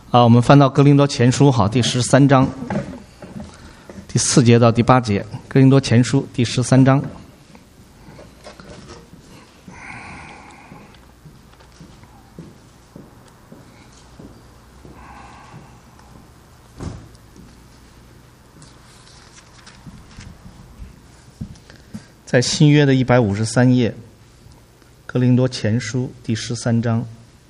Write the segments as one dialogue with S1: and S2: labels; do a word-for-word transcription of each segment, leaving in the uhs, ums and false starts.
S1: 啊，我们翻到哥林多前书好第十三章第四节到第八节，哥林多前书第十三章。在新约的一百五十三页，哥林多前书第十三章。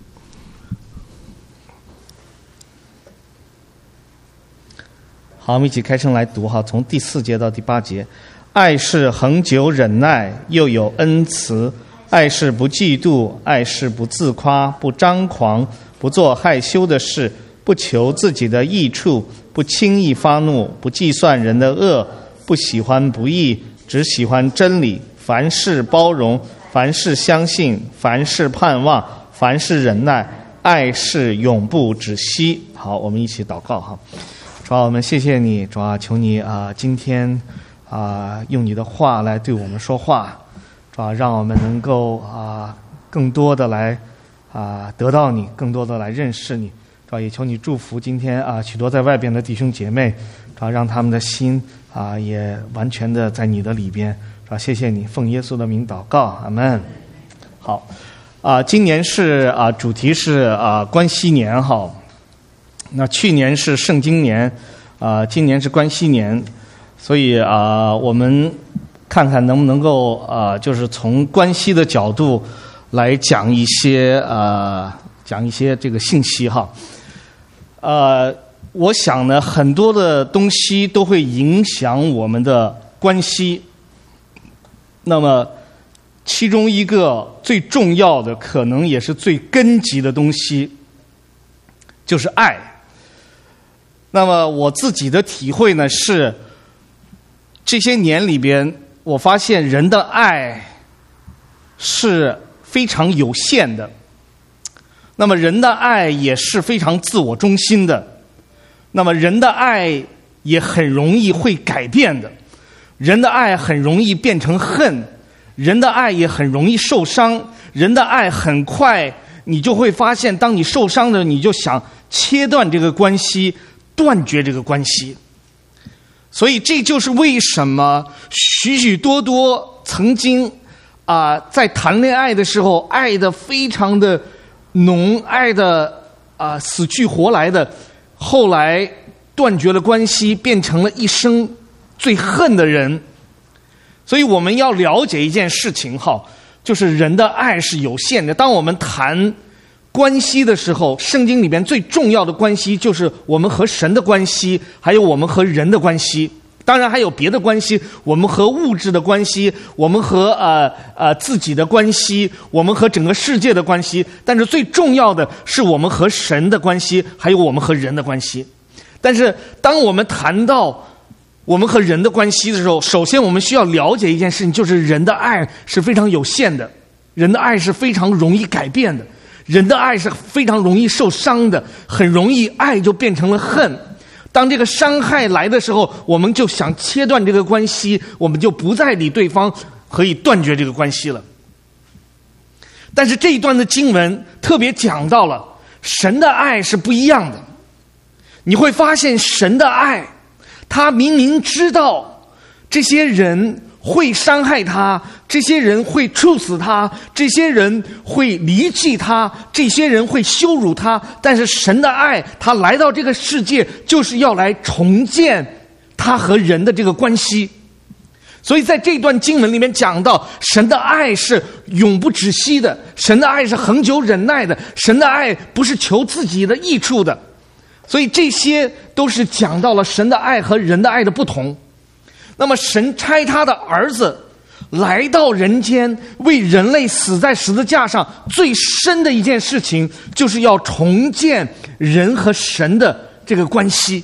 S1: 好，我们一起开声来读哈，从第四节到第八节。爱是恒久忍耐，又有恩慈；爱是不嫉妒，爱是不自夸，不张狂，不做害羞的事，不求自己的益处，不轻易发怒，不计算人的恶，不喜欢不义，只喜欢真理。凡事包容，凡事相信，凡事盼望，凡事忍耐，爱是永不止息。好，我们一起祷告哈。主啊，我们谢谢你，主啊，求你啊、呃，今天啊、呃，用你的话来对我们说话，主啊，让我们能够啊、呃，更多的来啊、呃，得到你，更多的来认识你，主啊，也求你祝福今天啊、呃，许多在外边的弟兄姐妹，主啊，让他们的心啊、呃，也完全的在你的里边，主啊，谢谢你，奉耶稣的名祷告，阿们。好，啊、呃，今年是啊、呃，主题是啊、呃，关系年哈。那去年是圣经年，啊、呃，今年是关系年，所以啊、呃，我们看看能不能够啊、呃，就是从关系的角度来讲一些呃，讲一些这个信息哈。呃，我想呢，很多的东西都会影响我们的关系。那么，其中一个最重要的，可能也是最根基的东西，就是爱。那么我自己的体会呢是，这些年里边，我发现人的爱是非常有限的。那么人的爱也是非常自我中心的。那么人的爱也很容易会改变的。人的爱很容易变成恨，人的爱也很容易受伤。人的爱很快，你就会发现，当你受伤的，你就想切断这个关系。断绝这个关系，所以这就是为什么许许多多曾经啊、呃、在谈恋爱的时候爱的非常的浓，爱的啊、呃、死去活来的，后来断绝了关系，变成了一生最恨的人。所以我们要了解一件事情哈，就是人的爱是有限的。当我们谈关系的时候，圣经里边最重要的关系就是我们和神的关系，还有我们和人的关系。当然还有别的关系，我们和物质的关系，我们和呃呃自己的关系，我们和整个世界的关系。但是最重要的是我们和神的关系，还有我们和人的关系。但是当我们谈到我们和人的关系的时候，首先我们需要了解一件事情，就是人的爱是非常有限的，人的爱是非常容易改变的。人的爱是非常容易受伤的，很容易爱就变成了恨。当这个伤害来的时候，我们就想切断这个关系，我们就不再理对方，可以断绝这个关系了。但是这一段的经文特别讲到了神的爱是不一样的。你会发现神的爱，他明明知道这些人会伤害他，这些人会处死他，这些人会离弃他，这些人会羞辱他，但是神的爱，他来到这个世界就是要来重建他和人的这个关系。所以在这段经文里面讲到，神的爱是永不止息的，神的爱是恒久忍耐的，神的爱不是求自己的益处的。所以这些都是讲到了神的爱和人的爱的不同。那么神差他的儿子来到人间，为人类死在十字架上，最深的一件事情就是要重建人和神的这个关系，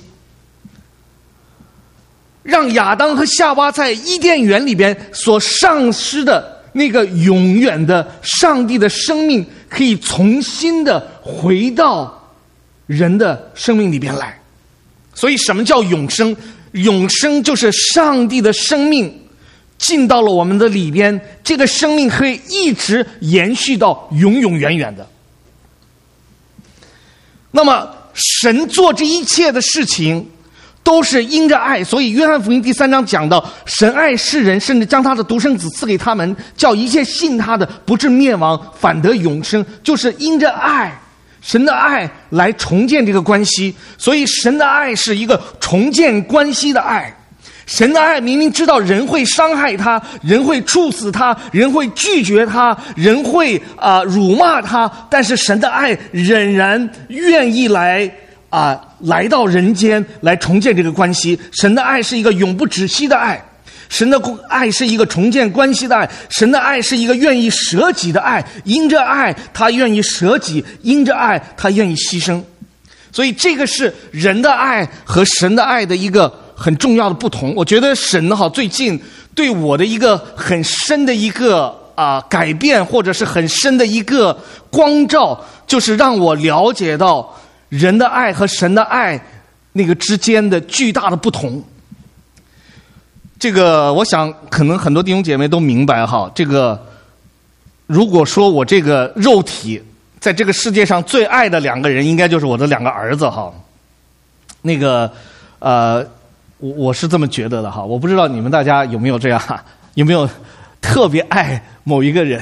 S1: 让亚当和夏娃在伊甸园里边所丧失的那个永远的上帝的生命，可以重新的回到人的生命里边来。所以什么叫永生？永生就是上帝的生命进到了我们的里边，这个生命可以一直延续到永永远远的。那么神做这一切的事情都是因着爱，所以约翰福音第三章讲到，神爱世人，甚至将他的独生子赐给他们，叫一切信他的不至灭亡，反得永生，就是因着爱，神的爱来重建这个关系。所以神的爱是一个重建关系的爱。神的爱明明知道人会伤害他，人会处死他，人会拒绝他，人会啊、呃、辱骂他，但是神的爱仍然愿意来啊、呃、来到人间来重建这个关系。神的爱是一个永不止息的爱，神的爱是一个重建关系的爱，神的爱是一个愿意舍己的爱，因着爱他愿意舍己，因着爱他愿意牺牲。所以这个是人的爱和神的爱的一个很重要的不同。我觉得神哈最近对我的一个很深的一个啊、呃、改变，或者是很深的一个光照，就是让我了解到人的爱和神的爱那个之间的巨大的不同。这个我想可能很多弟兄姐妹都明白哈，这个如果说我这个肉体在这个世界上最爱的两个人，应该就是我的两个儿子哈。那个呃我我是这么觉得的哈，我不知道你们大家有没有这样，有没有特别爱某一个人。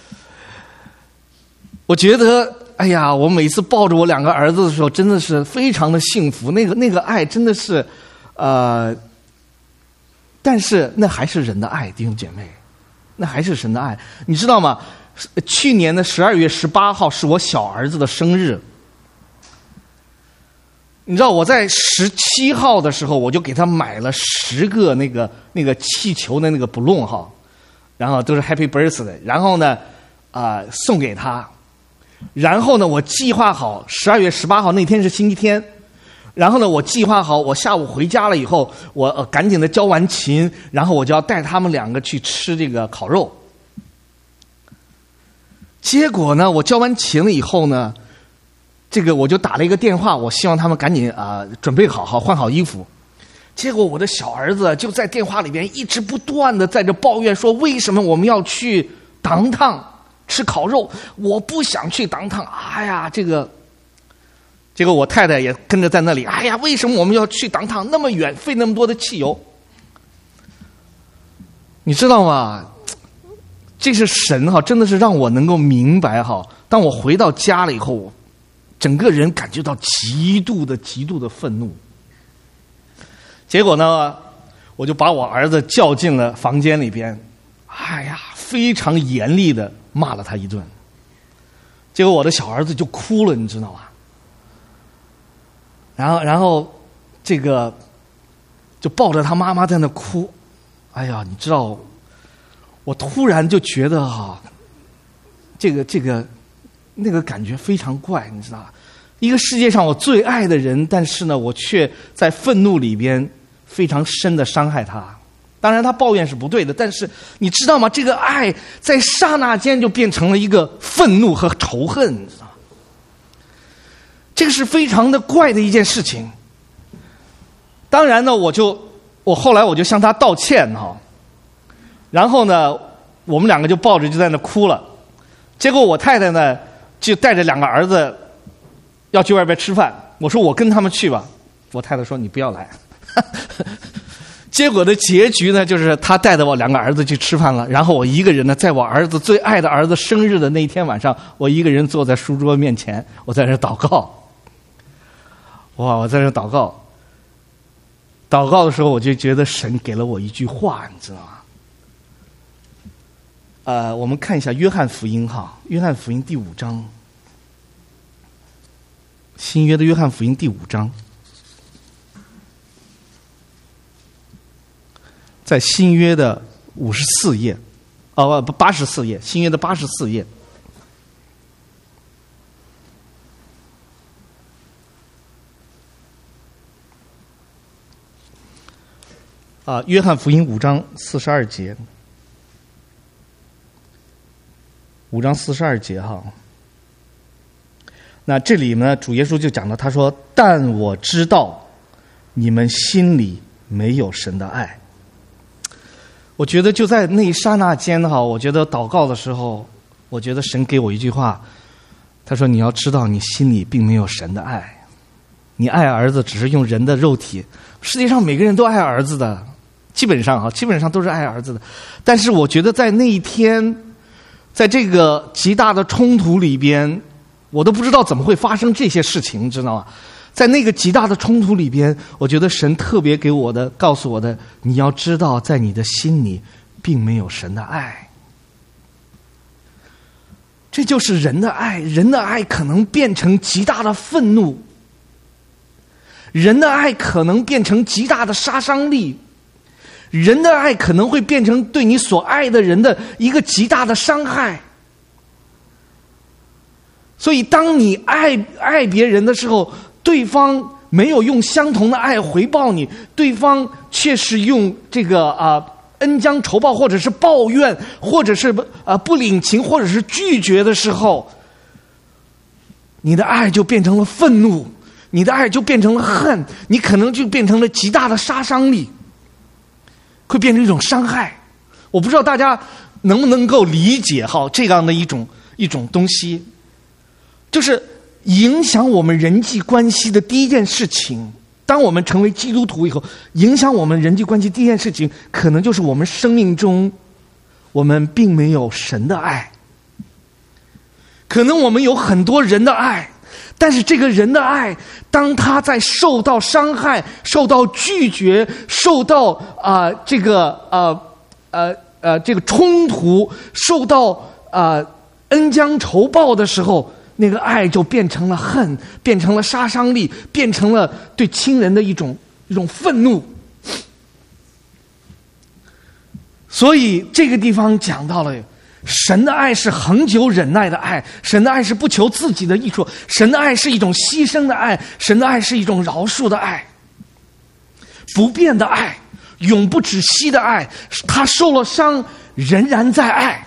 S1: 我觉得哎呀，我每次抱着我两个儿子的时候真的是非常的幸福，那个那个爱真的是呃但是那还是人的爱，弟兄姐妹，那还是神的爱。你知道吗？去年的十二月十八号是我小儿子的生日。你知道我在十七号的时候，我就给他买了十个那个那个气球的那个 balloon 哈，然后都是 Happy Birthday， 然后呢啊、呃、送给他。然后呢，我计划好十二月十八号那天是星期天。然后呢，我计划好，我下午回家了以后，我、呃、赶紧的教完琴，然后我就要带他们两个去吃这个烤肉。结果呢，我教完琴了以后呢，这个我就打了一个电话，我希望他们赶紧啊、呃、准备好，好换好衣服。结果我的小儿子就在电话里边一直不断的在这抱怨说，为什么我们要去downtown吃烤肉？我不想去downtown。哎呀，这个。结果我太太也跟着在那里，哎呀，为什么我们要去downtown那么远，费那么多的汽油？你知道吗？这是神哈，真的是让我能够明白哈。当我回到家了以后，整个人感觉到极度的、极度的愤怒。结果呢，我就把我儿子叫进了房间里边，哎呀，非常严厉的骂了他一顿。结果我的小儿子就哭了，你知道吗？然后，然后，这个就抱着他妈妈在那哭。哎呀，你知道，我突然就觉得哈、啊，这个这个那个感觉非常怪，你知道吧？一个世界上我最爱的人，但是呢，我却在愤怒里边非常深的伤害他。当然，他抱怨是不对的，但是你知道吗？这个爱在刹那间就变成了一个愤怒和仇恨，你知道吗？这个是非常的怪的一件事情。当然呢，我就我后来我就向他道歉哈，然后呢，我们两个就抱着就在那哭了。结果我太太呢就带着两个儿子要去外边吃饭，我说我跟他们去吧，我太太说你不要来。结果的结局呢，就是他带着我两个儿子去吃饭了，然后我一个人呢，在我儿子最爱的儿子生日的那一天晚上，我一个人坐在书桌面前，我在这祷告。哇！我在这祷告，祷告的时候，我就觉得神给了我一句话，你知道吗？呃，我们看一下约翰福音哈，约翰福音第五章，新约的约翰福音第五章，在新约的五十四页，哦不，八十四页，新约的八十四页。啊，约翰福音五章四十二节，五章四十二节哈。那这里呢，主耶稣就讲了，他说：“但我知道你们心里没有神的爱。”我觉得就在那一刹那间哈，我觉得祷告的时候，我觉得神给我一句话，他说：“你要知道，你心里并没有神的爱。” 你爱儿子只是用人的肉体，世界上每个人都爱儿子的，基本上哈，基本上都是爱儿子的。但是我觉得在那一天，在这个极大的冲突里边，我都不知道怎么会发生这些事情，知道吗？在那个极大的冲突里边，我觉得神特别给我的告诉我的，你要知道在你的心里并没有神的爱。这就是人的爱，人的爱可能变成极大的愤怒，人的爱可能变成极大的杀伤力，人的爱可能会变成对你所爱的人的一个极大的伤害。所以当你爱爱别人的时候，对方没有用相同的爱回报你，对方却是用这个啊、呃、恩将仇报，或者是抱怨，或者是啊、呃、不领情，或者是拒绝的时候，你的爱就变成了愤怒，你的爱就变成了恨，你可能就变成了极大的杀伤力，会变成一种伤害。我不知道大家能不能够理解好这样的一种一种东西，就是影响我们人际关系的第一件事情，当我们成为基督徒以后，影响我们人际关系第一件事情，可能就是我们生命中我们并没有神的爱。可能我们有很多人的爱，但是这个人的爱，当他在受到伤害、受到拒绝、受到啊、呃、这个呃呃呃这个冲突、受到啊、呃、恩将仇报的时候，那个爱就变成了恨，变成了杀伤力，变成了对亲人的一种一种愤怒。所以这个地方讲到了，神的爱是恒久忍耐的爱，神的爱是不求自己的益处，神的爱是一种牺牲的爱，神的爱是一种饶恕的爱，不变的爱，永不止息的爱，他受了伤仍然在爱。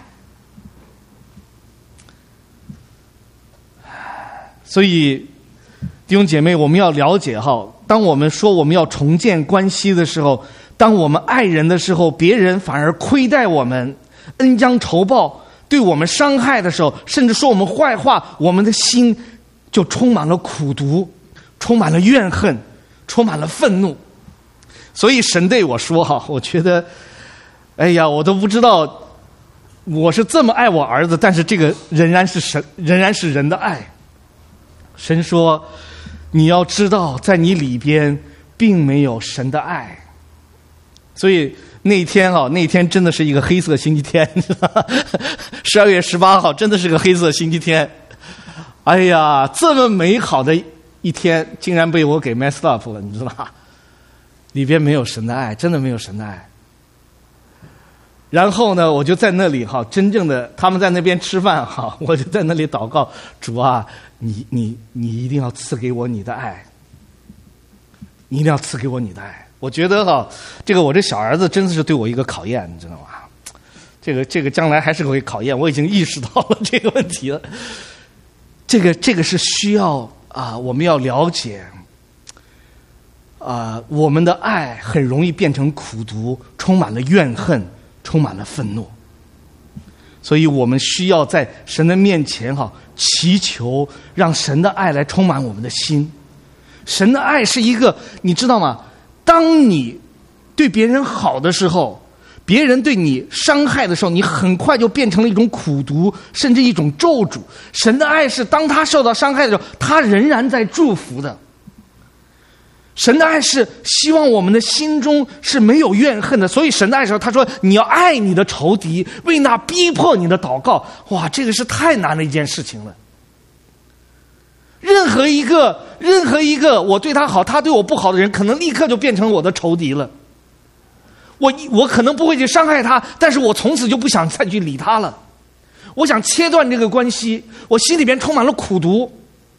S1: 所以弟兄姐妹，我们要了解哈，当我们说我们要重建关系的时候，当我们爱人的时候，别人反而亏待我们，恩将仇报，对我们伤害的时候，甚至说我们坏话，我们的心就充满了苦毒，充满了怨恨，充满了愤怒。所以神对我说哈，我觉得哎呀，我都不知道我是这么爱我儿子，但是这个仍然是神，仍然是人的爱。神说你要知道在你里边并没有神的爱。所以那天啊，那天真的是一个黑色星期天，十二月十八号真的是个黑色星期天。哎呀，这么美好的一天竟然被我给 messed up 了，你知道吧？里边没有神的爱，真的没有神的爱。然后呢，我就在那里哈，真正的他们在那边吃饭哈，我就在那里祷告，主啊，你你你一定要赐给我你的爱，你一定要赐给我你的爱。我觉得哈，这个我这小儿子真的是对我一个考验，你知道吗？这个这个将来还是个考验，我已经意识到了这个问题了。这个这个是需要啊，我们要了解啊，我们的爱很容易变成苦毒，充满了怨恨，充满了愤怒。所以我们需要在神的面前哈，祈求让神的爱来充满我们的心。神的爱是一个，你知道吗？当你对别人好的时候，别人对你伤害的时候，你很快就变成了一种苦毒，甚至一种咒诅。神的爱是当他受到伤害的时候，他仍然在祝福的。神的爱是希望我们的心中是没有怨恨的，所以神的爱的时候，他说你要爱你的仇敌，为那逼迫你的祷告。哇，这个是太难的一件事情了。任何一个任何一个我对他好，他对我不好的人，可能立刻就变成我的仇敌了。我我可能不会去伤害他，但是我从此就不想再去理他了。我想切断这个关系，我心里边充满了苦毒。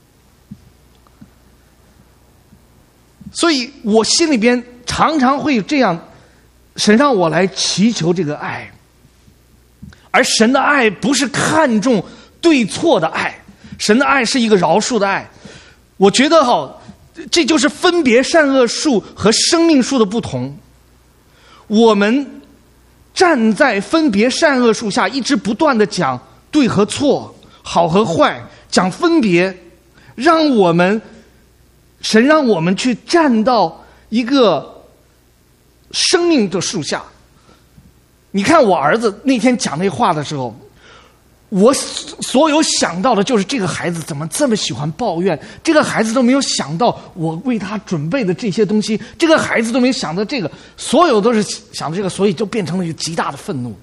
S1: 所以我心里边常常会这样，神让我来祈求这个爱。而神的爱不是看重对错的爱，神的爱是一个饶恕的爱。我觉得哈，这就是分别善恶树和生命树的不同。我们站在分别善恶树下，一直不断的讲对和错，好和坏，讲分别，让我们神让我们去站到一个生命的树下。你看我儿子那天讲那话的时候，我所有想到的就是这个孩子怎么这么喜欢抱怨，这个孩子都没有想到我为他准备的这些东西，这个孩子都没有想到这个，所有都是想这个，所以就变成了一个极大的愤怒。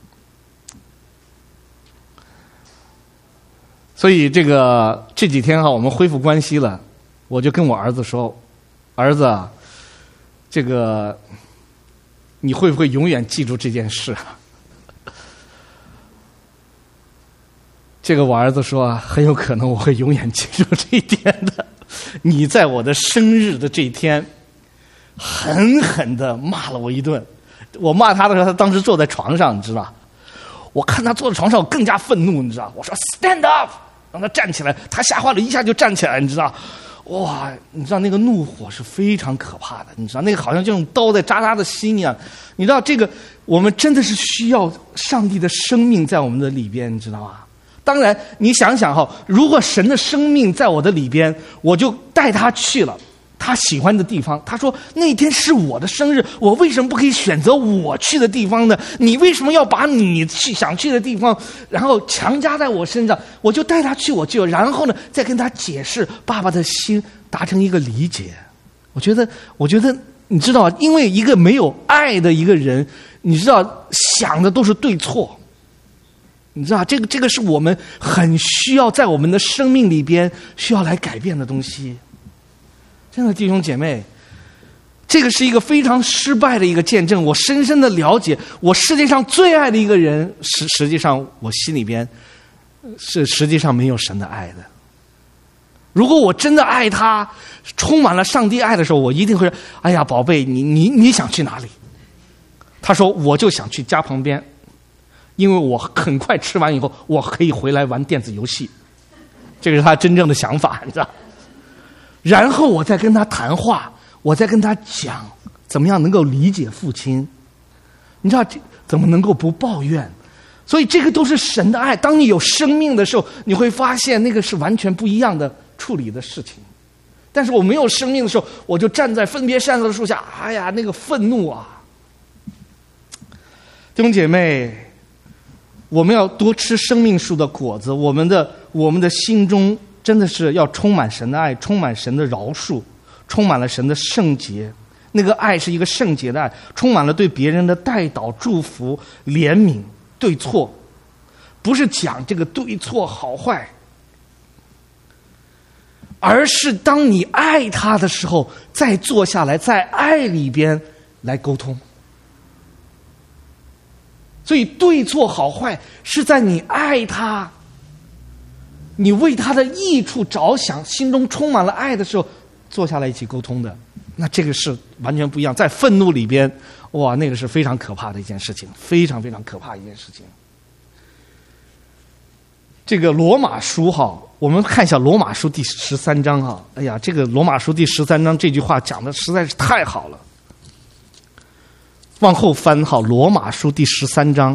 S1: 所以这个这几天哈，我们恢复关系了，我就跟我儿子说，儿子啊，这个你会不会永远记住这件事啊？这个我儿子说，很有可能我会永远记住这一天的。你在我的生日的这一天狠狠地骂了我一顿。我骂他的时候，他当时坐在床上，你知道，我看他坐在床上，我更加愤怒，你知道，我说 stand up， 让他站起来，他吓坏了，一下就站起来，你知道，哇，你知道那个怒火是非常可怕的，你知道那个好像就用刀在扎他的心一样。你知道这个我们真的是需要上帝的生命在我们的里边，你知道吗？当然你想想哈，如果神的生命在我的里边，我就带他去了他喜欢的地方。他说那天是我的生日，我为什么不可以选择我去的地方呢？你为什么要把你去想去的地方然后强加在我身上？我就带他去，我就然后呢再跟他解释爸爸的心，达成一个理解。我觉得我觉得你知道，因为一个没有爱的一个人，你知道想的都是对错，你知道这个这个是我们很需要在我们的生命里边需要来改变的东西。真的弟兄姐妹，这个是一个非常失败的一个见证。我深深的了解，我世界上最爱的一个人，实实际上我心里边是实际上没有神的爱的。如果我真的爱他，充满了上帝爱的时候，我一定会说，哎呀宝贝，你你你想去哪里？他说我就想去家旁边，因为我很快吃完以后我可以回来玩电子游戏。这个是他真正的想法，你知道。然后我再跟他谈话，我再跟他讲怎么样能够理解父亲。你知道怎么能够不抱怨？所以这个都是神的爱。当你有生命的时候，你会发现那个是完全不一样的处理的事情。但是我没有生命的时候，我就站在分别善恶的树下，哎呀那个愤怒啊。弟兄姐妹，我们要多吃生命树的果子，我们的我们的心中真的是要充满神的爱，充满神的饶恕，充满了神的圣洁。那个爱是一个圣洁的爱，充满了对别人的代祷、祝福、怜悯、对错，不是讲这个对错好坏，而是当你爱他的时候，再坐下来，在爱里边来沟通。所以对错好坏是在你爱他，你为他的益处着想，心中充满了爱的时候，坐下来一起沟通的。那这个是完全不一样。在愤怒里边，哇，那个是非常可怕的一件事情，非常非常可怕的一件事情。这个罗马书哈，我们看一下罗马书第十三章哈。哎呀，这个罗马书第十三章这句话讲的实在是太好了。往后翻哈，罗马书第十三章，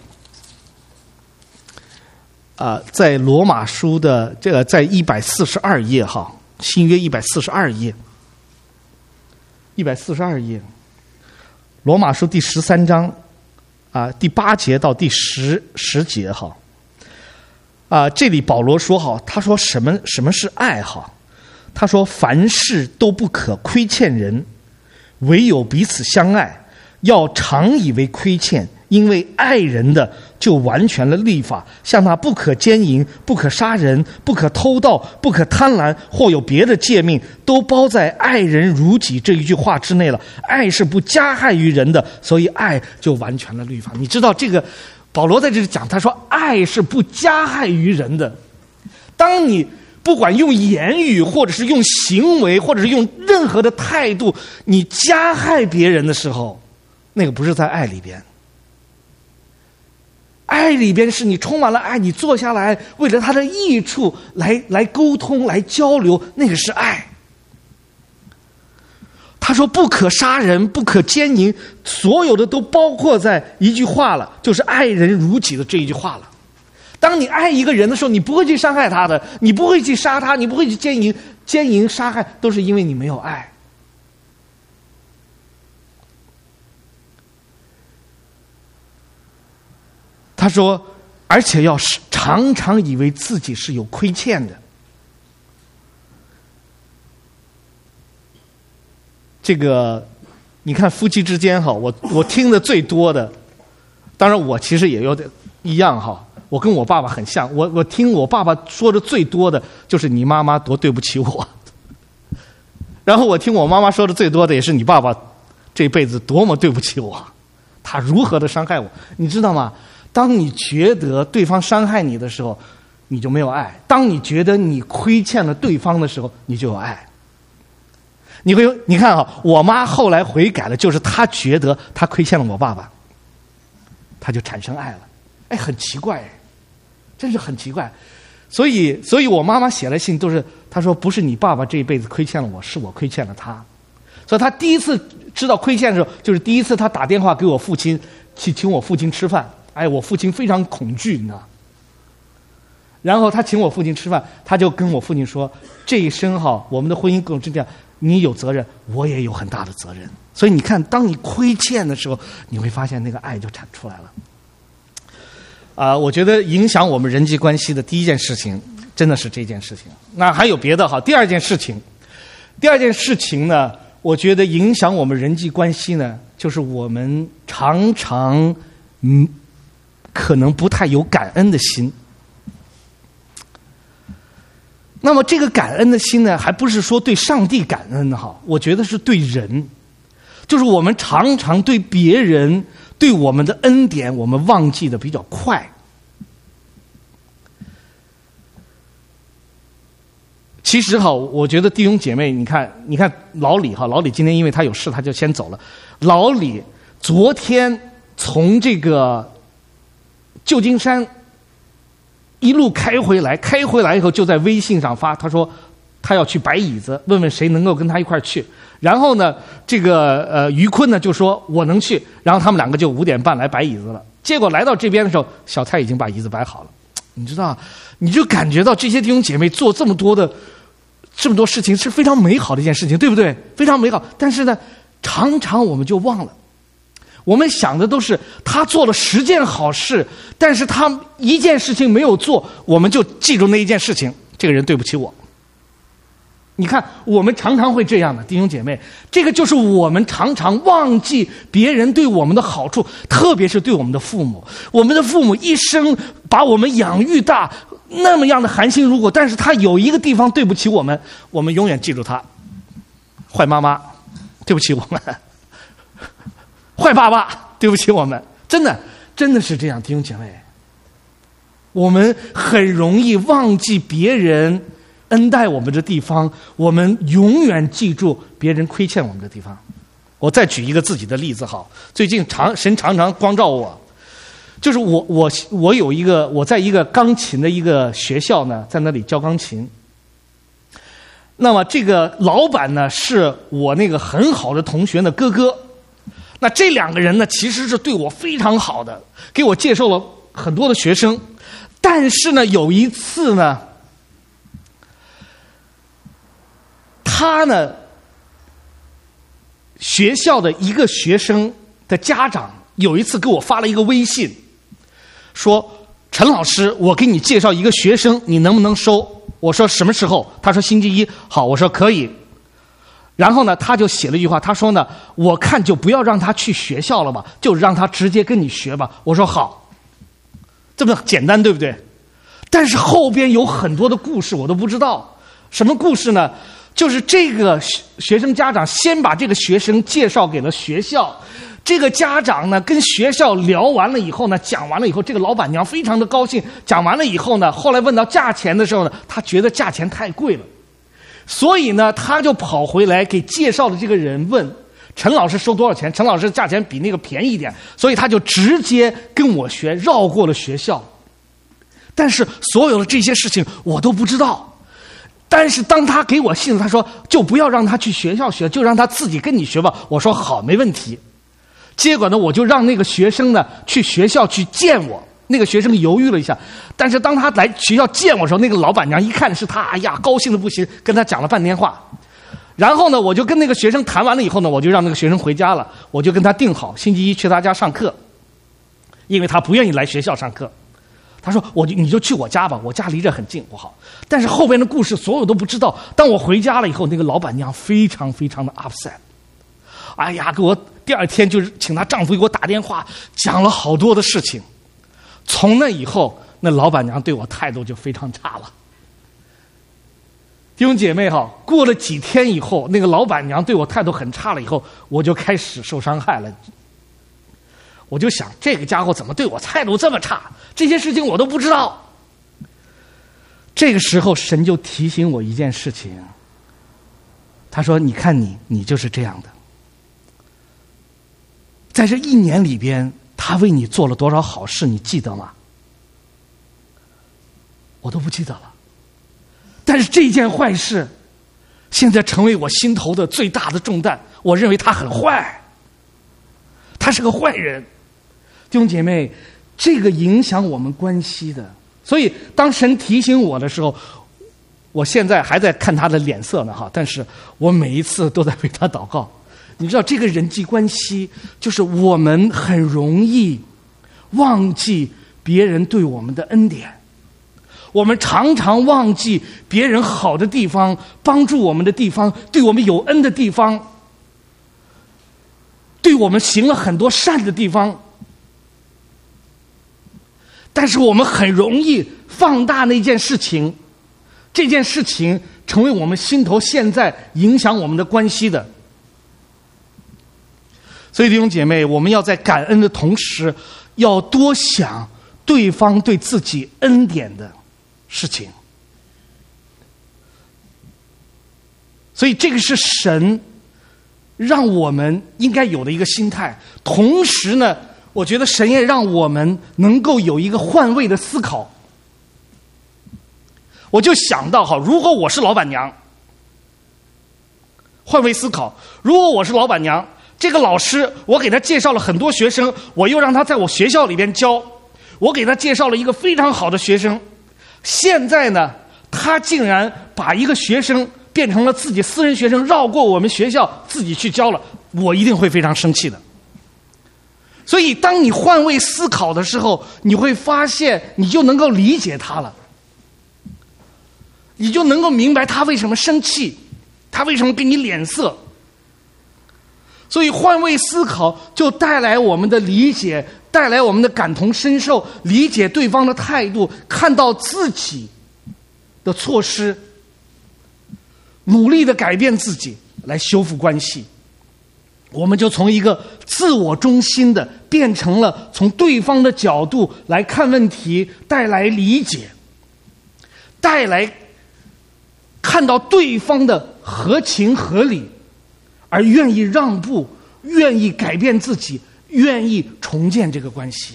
S1: 啊、呃，在罗马书的这个在一百四十二页哈，新约一百四十二页，一百四十二页，罗马书第十三章啊、呃、第八节到第十十节哈，啊、呃，这里保罗说哈，他说什么什么是爱哈？他说凡事都不可亏欠人，唯有彼此相爱。要常以为亏欠，因为爱人的就完全了律法，像那不可奸淫、不可杀人、不可偷盗、不可贪婪，或有别的诫命，都包在爱人如己这一句话之内了。爱是不加害于人的，所以爱就完全了律法。你知道这个保罗在这里讲，他说爱是不加害于人的。当你不管用言语或者是用行为或者是用任何的态度，你加害别人的时候，那个不是在爱里边。爱里边是你充满了爱，你坐下来为了他的益处来来沟通来交流，那个是爱。他说不可杀人，不可奸淫，所有的都包括在一句话了，就是爱人如己的这一句话了。
S2: 当你爱一个人的时候，你不会去伤害他的，你不会去杀他，你不会去奸淫、奸淫杀害，都是因为你没有爱。他说，而且要常常以为自己是有亏欠的。这个，你看夫妻之间哈，我我听的最多的，当然我其实也有点一样哈，我跟我爸爸很像，我我听我爸爸说的最多的就是你妈妈多对不起我，然后我听我妈妈说的最多的也是你爸爸这辈子多么对不起我，他如何的伤害我，你知道吗？当你觉得对方伤害你的时候，你就没有爱；当你觉得你亏欠了对方的时候，你就有爱。你会，你看啊，我妈后来悔改了，就是她觉得她亏欠了我爸爸，她就产生爱了。哎，很奇怪，真是很奇怪。所以，所以我妈妈写了信，都是她说不是你爸爸这一辈子亏欠了我，是我亏欠了他。所以她第一次知道亏欠的时候，就是第一次她打电话给我父亲，去请我父亲吃饭。哎，我父亲非常恐惧，你知道。然后他请我父亲吃饭，他就跟我父亲说：“这一生哈，我们的婚姻更是这样，你有责任，我也有很大的责任。”所以你看，当你亏欠的时候，你会发现那个爱就产出来了。啊、呃，我觉得影响我们人际关系的第一件事情，真的是这件事情。那还有别的哈？第二件事情，第二件事情呢，我觉得影响我们人际关系呢，就是我们常常嗯。可能不太有感恩的心。那么这个感恩的心呢，还不是说对上帝感恩哈，我觉得是对人，就是我们常常对别人对我们的恩典，我们忘记的比较快。其实哈，我觉得弟兄姐妹，你看，你看老李哈，老李今天因为他有事，他就先走了。老李昨天从这个旧金山一路开回来，开回来以后就在微信上发，他说他要去摆椅子，问问谁能够跟他一块去。然后呢，这个呃于坤呢就说我能去，然后他们两个就五点半来摆椅子了。结果来到这边的时候，小蔡已经把椅子摆好了。你知道，你就感觉到这些弟兄姐妹做这么多的这么多事情是非常美好的一件事情，对不对？非常美好。但是呢，常常我们就忘了。我们想的都是他做了十件好事，但是他一件事情没有做，我们就记住那一件事情，这个人对不起我。你看，我们常常会这样的，弟兄姐妹，这个就是我们常常忘记别人对我们的好处，特别是对我们的父母。我们的父母一生把我们养育大，那么样的含辛茹苦，但是他有一个地方对不起我们，我们永远记住他。坏妈妈，对不起我们。坏爸爸，对不起我们，真的真的是这样，弟兄姐妹，我们很容易忘记别人恩待我们的地方，我们永远记住别人亏欠我们的地方。我再举一个自己的例子好，最近常神常常光照我，就是我我我有一个我在一个钢琴的一个学校呢，在那里教钢琴。那么这个老板呢，是我那个很好的同学的哥哥。那这两个人呢，其实是对我非常好的，给我介绍了很多的学生。但是呢，有一次呢，他呢，学校的一个学生的家长有一次给我发了一个微信，说：“陈老师，我给你介绍一个学生，你能不能收？”我说：“什么时候？”他说：“星期一。”好，我说可以。然后呢，他就写了一句话，他说呢，我看就不要让他去学校了吧，就让他直接跟你学吧。我说好，这么简单，对不对？但是后边有很多的故事我都不知道。什么故事呢？就是这个学生家长先把这个学生介绍给了学校，这个家长呢跟学校聊完了以后呢，讲完了以后，这个老板娘非常的高兴。讲完了以后呢，后来问到价钱的时候呢，他觉得价钱太贵了。所以呢，他就跑回来给介绍的这个人问陈老师收多少钱，陈老师价钱比那个便宜一点，所以他就直接跟我学，绕过了学校。但是所有的这些事情我都不知道。但是当他给我信，他说就不要让他去学校学，就让他自己跟你学吧。我说好，没问题。结果呢，我就让那个学生呢去学校去见我。 那个学生犹豫了一下，但是当他来学校见我的时候，那个老板娘一看是他，哎呀，高兴的不行，跟他讲了半天话。然后呢，我就跟那个学生谈完了以后呢，我就让那个学生回家了，我就跟他定好星期一去他家上课，因为他不愿意来学校上课。他说：“我就你就去我家吧，我家离这很近，不好。”但是后边的故事所有都不知道。当我回家了以后，那个老板娘非常非常的 upset。哎呀，给我第二天就是请她丈夫给我打电话，讲了好多的事情。从那以后，那老板娘对我态度就非常差了。弟兄姐妹哈，过了几天以后，那个老板娘对我态度很差了以后，我就开始受伤害了。我就想，这个家伙怎么对我态度这么差？这些事情我都不知道。这个时候，神就提醒我一件事情。他说：“你看你，你就是这样的。在这一年里边，他为你做了多少好事，你记得吗？”我都不记得了。但是这件坏事，现在成为我心头的最大的重担。我认为他很坏，他是个坏人。弟兄姐妹，这个影响我们关系的。所以当神提醒我的时候，我现在还在看他的脸色呢哈，但是我每一次都在为他祷告。你知道，这个人际关系就是我们很容易忘记别人对我们的恩典，我们常常忘记别人好的地方，帮助我们的地方，对我们有恩的地方，对我们行了很多善的地方。但是我们很容易放大那件事情，这件事情成为我们心头现在影响我们的关系的。所以弟兄姐妹，我们要在感恩的同时，要多想对方对自己恩典的事情。所以这个是神让我们应该有的一个心态。同时呢，我觉得神也让我们能够有一个换位的思考。我就想到哈，如果我是老板娘，换位思考，如果我是老板娘，这个老师我给他介绍了很多学生，我又让他在我学校里边教，我给他介绍了一个非常好的学生，现在呢，他竟然把一个学生变成了自己私人学生，绕过我们学校自己去教了，我一定会非常生气的。所以当你换位思考的时候，你会发现你就能够理解他了，你就能够明白他为什么生气，他为什么给你脸色。所以换位思考就带来我们的理解，带来我们的感同身受，理解对方的态度，看到自己的错失，努力的改变自己，来修复关系。我们就从一个自我中心的变成了从对方的角度来看问题，带来理解，带来看到对方的合情合理，而愿意让步，愿意改变自己，愿意重建这个关系。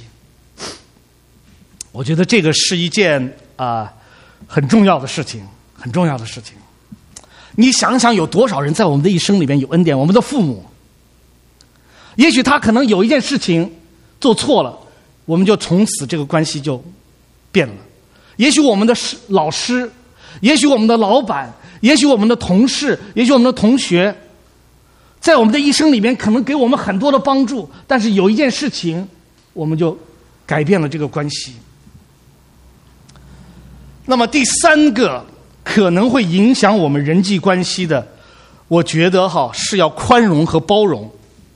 S2: 我觉得这个是一件啊、呃、很重要的事情，很重要的事情。你想想，有多少人在我们的一生里面有恩典？我们的父母，也许他可能有一件事情做错了，我们就从此这个关系就变了。也许我们的老师，也许我们的老板，也许我们的同事，也许我们的同学，在我们的一生里面可能给我们很多的帮助，但是有一件事情我们就改变了这个关系。那么第三个可能会影响我们人际关系的，我觉得哈是要宽容和包容。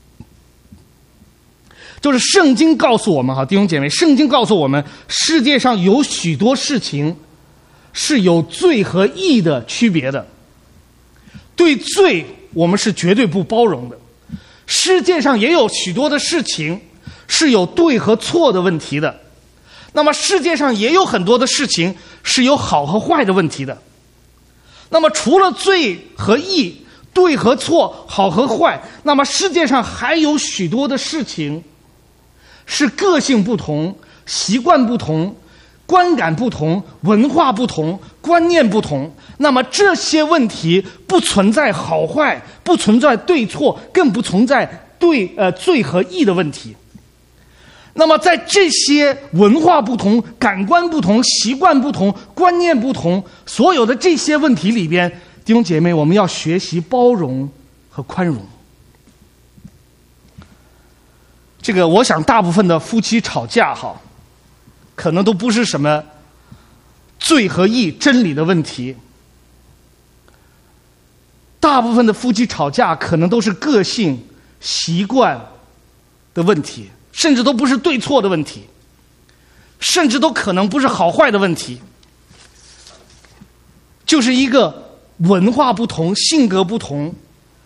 S2: 就是圣经告诉我们哈，弟兄姐妹，圣经告诉我们，世界上有许多事情是有罪和义的区别的。对罪我们是绝对不包容的。世界上也有许多的事情是有对和错的问题的。那么世界上也有很多的事情是有好和坏的问题的。那么除了罪和义，对和错，好和坏，那么世界上还有许多的事情是个性不同，习惯不同，观感不同，文化不同，观念不同。那么这些问题不存在好坏，不存在对错，更不存在对呃罪和义的问题。 那么在这些文化不同、感官不同、习惯不同、观念不同，所有的这些问题里边，弟兄姐妹，我们要学习包容和宽容。这个我想大部分的夫妻吵架哈，可能都不是什么罪和义、真理的问题。大部分的夫妻吵架可能都是个性、习惯的问题，甚至都不是对错的问题，甚至都可能不是好坏的问题，就是一个文化不同、性格不同、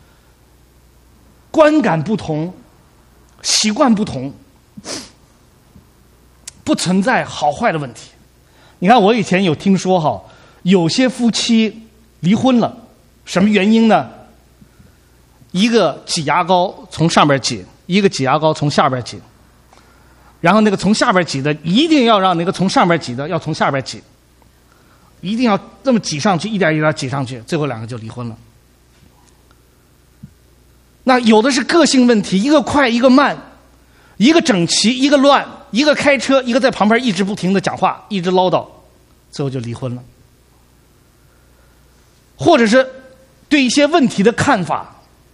S2: 观感不同、习惯不同，不存在好坏的问题。你看，我以前有听说哈，有些夫妻离婚了，什么原因呢？一个挤牙膏从上边挤，一个挤牙膏从下边挤，然后那个从下边挤的一定要让那个从上边挤的要从下边挤，一定要这么挤上去，一点一点挤上去，最后两个就离婚了。那有的是个性问题，一个快一个慢，一个整齐一个乱，一个开车一个在旁边一直不停的讲话，一直唠叨，最后就离婚了。或者是对一些问题的看法，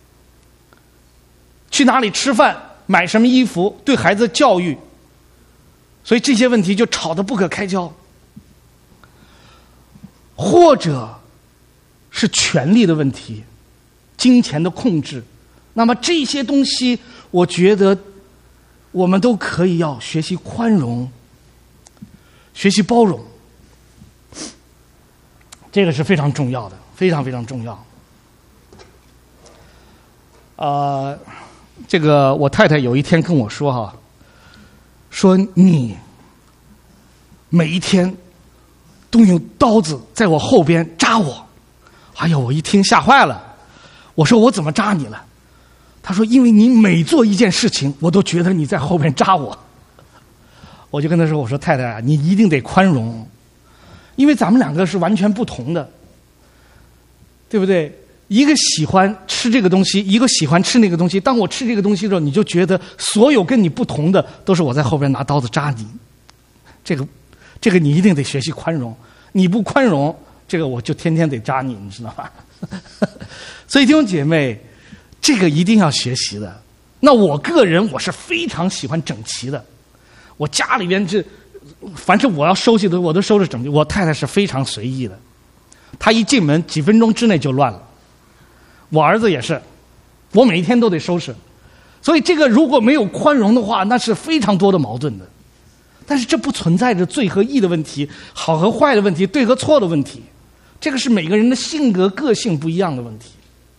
S2: 去哪里吃饭，买什么衣服，对孩子教育，所以这些问题就吵得不可开交。或者是权力的问题，金钱的控制，那么这些东西我觉得我们都可以要学习宽容，学习包容，这个是非常重要的，非常非常重要。呃，这个我太太有一天跟我说哈，说你每一天都用刀子在我后边扎我。哎呦，我一听吓坏了。我说我怎么扎你了？他说因为你每做一件事情，我都觉得你在后边扎我。我就跟他说，我说太太啊，你一定得宽容，因为咱们两个是完全不同的，对不对？一个喜欢吃这个东西，一个喜欢吃那个东西。当我吃这个东西的时候，你就觉得所有跟你不同的都是我在后边拿刀子扎你。这个，这个你一定得学习宽容。你不宽容，这个我就天天得扎你，你知道吧？所以弟兄姐妹，这个一定要学习的。那我个人我是非常喜欢整齐的，我家里边这凡是我要收拾的我都收拾整齐。我太太是非常随意的，她一进门几分钟之内就乱了。我儿子也是，我每一天都得收拾。所以这个如果没有宽容的话，那是非常多的矛盾的。但是这不存在着罪和义的问题，好和坏的问题，对和错的问题，这个是每个人的性格个性不一样的问题。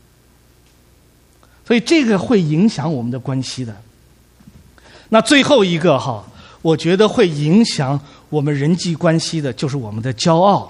S2: 所以这个会影响我们的关系的。那最后一个哈，我觉得会影响我们人际关系的就是我们的骄傲。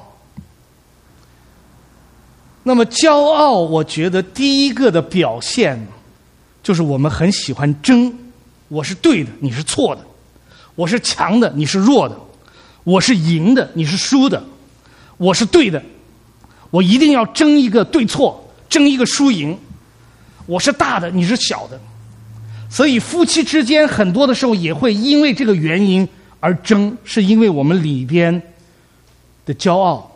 S2: 那么骄傲，我觉得第一个的表现就是我们很喜欢争，我是对的，你是错的，我是强的，你是弱的，我是赢的，你是输的，我是对的，我一定要争一个对错，争一个输赢，我是大的，你是小的。所以夫妻之间很多的时候也会因为这个原因而争，是因为我们里边的骄傲。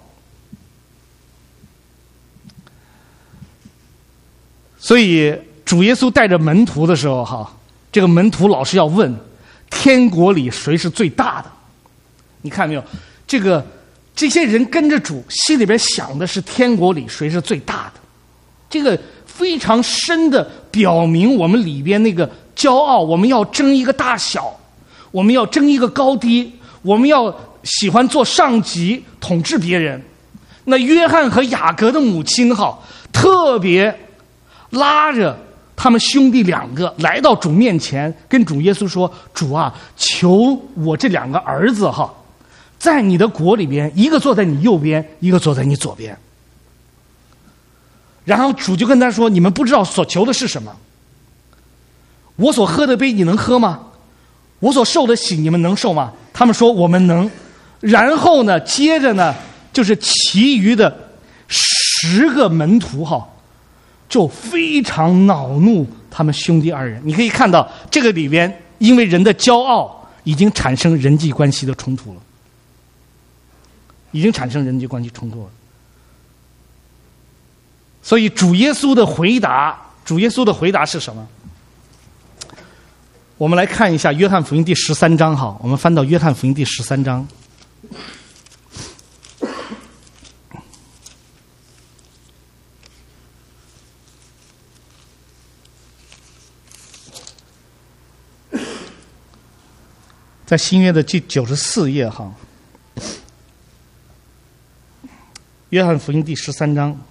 S2: 所以主耶稣带着门徒的时候哈，这个门徒老是要问天国里谁是最大的。你看没有，这个这些人跟着主心里边想的是天国里谁是最大的，这个非常深的表明我们里边那个骄傲，我们要争一个大小，我们要争一个高低，我们要喜欢做上级统治别人。那约翰和雅各的母亲哈，特别拉着他们兄弟两个来到主面前，跟主耶稣说，主啊，求我这两个儿子哈，在你的国里边，一个坐在你右边，一个坐在你左边。然后主就跟他说，你们不知道所求的是什么，我所喝的杯你能喝吗？我所受的洗你们能受吗？他们说我们能。然后呢，接着呢，就是其余的十个门徒哈，就非常恼怒他们兄弟二人。你可以看到这个里边，因为人的骄傲， 已经产生人际关系的冲突了，已经产生人际关系冲突了。所以主耶稣的回答，主耶稣的回答是什么？我们来看一下约翰福音第十三章，好，我们翻到约翰福音第十三章。在新约的第九十四页哈，约翰福音第十三章。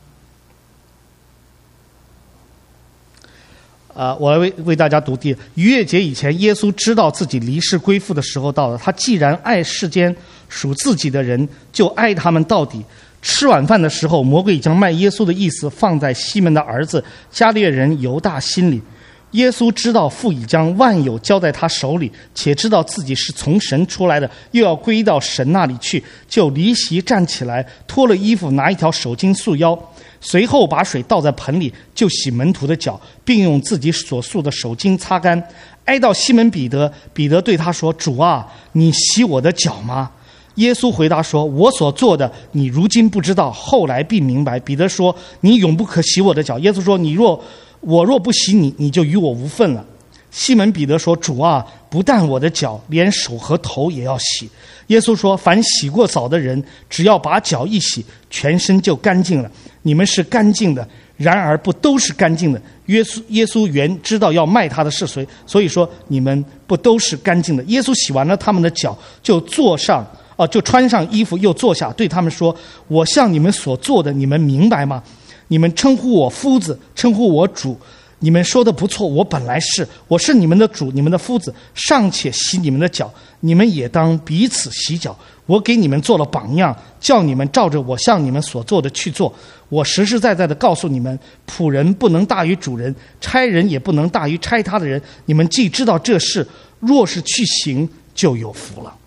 S2: 啊、呃，我来为为大家读第逾越节以前，耶稣知道自己离世归父的时候到了。他既然爱世间属自己的人，就爱他们到底。吃晚饭的时候，魔鬼将卖耶稣的意思放在西门的儿子加略人犹大心里。耶稣知道父已将万有交在他手里，且知道自己是从神出来的，又要归到神那里去，就离席站起来，脱了衣服，拿一条手巾束腰，随后把水倒在盆里，就洗门徒的脚，并用自己所束的手巾擦干。挨到西门彼得，彼得对他说：“主啊，你洗我的脚吗？”耶稣回答说：“我所做的，你如今不知道，后来必明白。”彼得说：“你永不可洗我的脚。”耶稣说：“你若我若不洗你，你就与我无分了。”西门彼得说：“主啊，不但我的脚，连手和头也要洗。”耶稣说：“凡洗过澡的人，只要把脚一洗，全身就干净了。你们是干净的，然而不都是干净的。耶稣耶稣原知道要卖他的是谁，所以说你们不都是干净的。”耶稣洗完了他们的脚，就坐上啊、呃，就穿上衣服，又坐下，对他们说：“我向你们所做的，你们明白吗？你们称呼我夫子，称呼我主，你们说的不错，我本来是，我是你们的主，你们的夫子，尚且洗你们的脚，你们也当彼此洗脚。我给你们做了榜样，叫你们照着我向你们所做的去做。我实实在在的告诉你们，仆人不能大于主人，差人也不能大于差他的人。你们既知道这事，若是去行，就有福了。”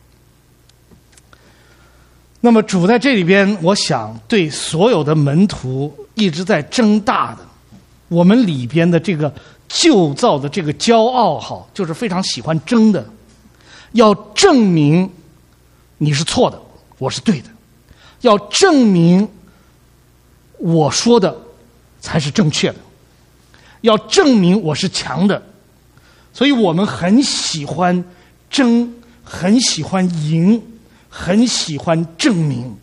S2: 那么主在这里边，我想对所有的门徒一直在争大的，我们里边的这个旧造的这个骄傲，好，就是非常喜欢争的，要证明你是错的，我是对的，要证明我说的才是正确的，要证明我是强的，所以我们很喜欢争，很喜欢赢，很喜欢证明，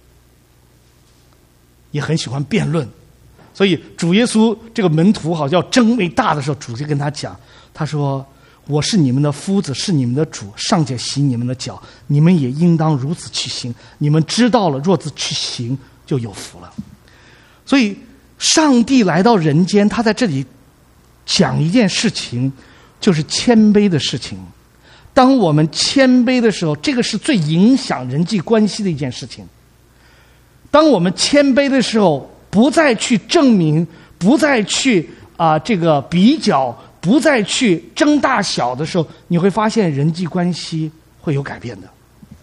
S2: 也很喜欢辩论。所以主耶稣这个门徒好像要争为大的时候，主就跟他讲，他说：“我是你们的夫子，是你们的主，尚且洗你们的脚，你们也应当如此去行。你们知道了，若此去行，就有福了。”所以上帝来到人间，他在这里讲一件事情，就是谦卑的事情。当我们谦卑的时候，这个是最影响人际关系的一件事情。当我们谦卑的时候，不再去证明，不再去啊、呃、这个比较，不再去争大小的时候，你会发现人际关系会有改变的。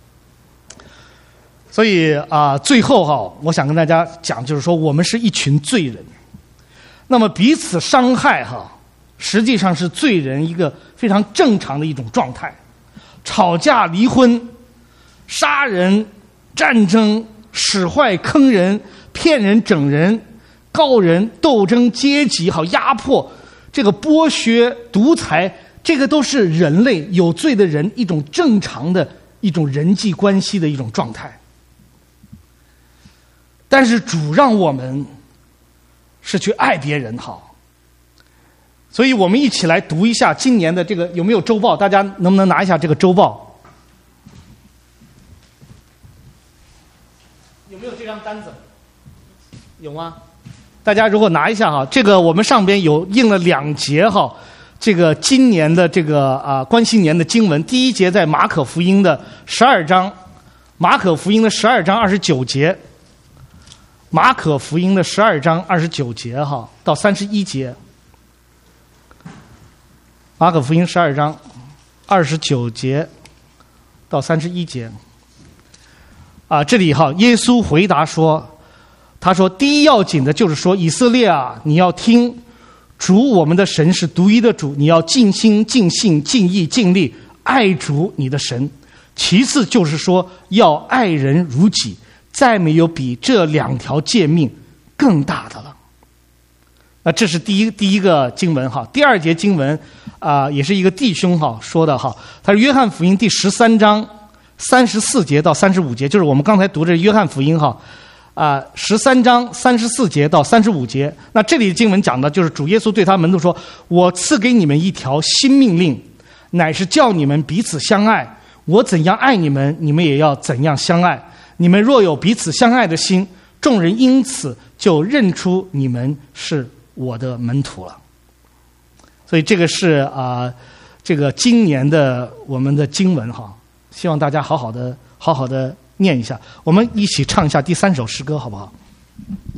S2: 所以啊、呃，最后哈，我想跟大家讲，就是说我们是一群罪人，那么彼此伤害哈，实际上是罪人一个非常正常的一种状态。吵架、离婚、杀人、战争、使坏、坑人、骗人、整人、告人、斗争、阶级、好压迫、这个剥削、独裁，这个都是人类有罪的人一种正常的一种人际关系的一种状态。但是主让我们是去爱别人好，所以我们一起来读一下今年的这个有没有周报？大家能不能拿一下这个周报？有没有这张单子？有吗？大家如果拿一下哈，这个我们上边有印了两节哈，这个今年的这个啊关系年的经文，第一节在马可福音的十二章，马可福音的十二章二十九节，马可福音的十二章二十九节哈到三十一节。马可福音十二章二十九节到三十一节，啊，这里哈，耶稣回答说，他说：“第一要紧的就是说，以色列啊，你要听，主我们的神是独一的主，你要尽心、尽性、尽意、尽力爱主你的神，其次就是说要爱人如己，再没有比这两条诫命更大的了。那这是第一第一个经文哈。第二节经文啊、呃，也是一个弟兄哈说的哈，他是约翰福音第十三章三十四节到三十五节，就是我们刚才读的约翰福音哈。啊，十三章三十四节到三十五节，那这里的经文讲的就是主耶稣对他门徒说：“我赐给你们一条新命令，乃是叫你们彼此相爱。我怎样爱你们，你们也要怎样相爱。你们若有彼此相爱的心，众人因此就认出你们是我的门徒了。”所以这个是啊、呃，这个今年的我们的经文哈，希望大家好好的、好好的。念一下，我们一起唱一下第三首诗歌，好不好？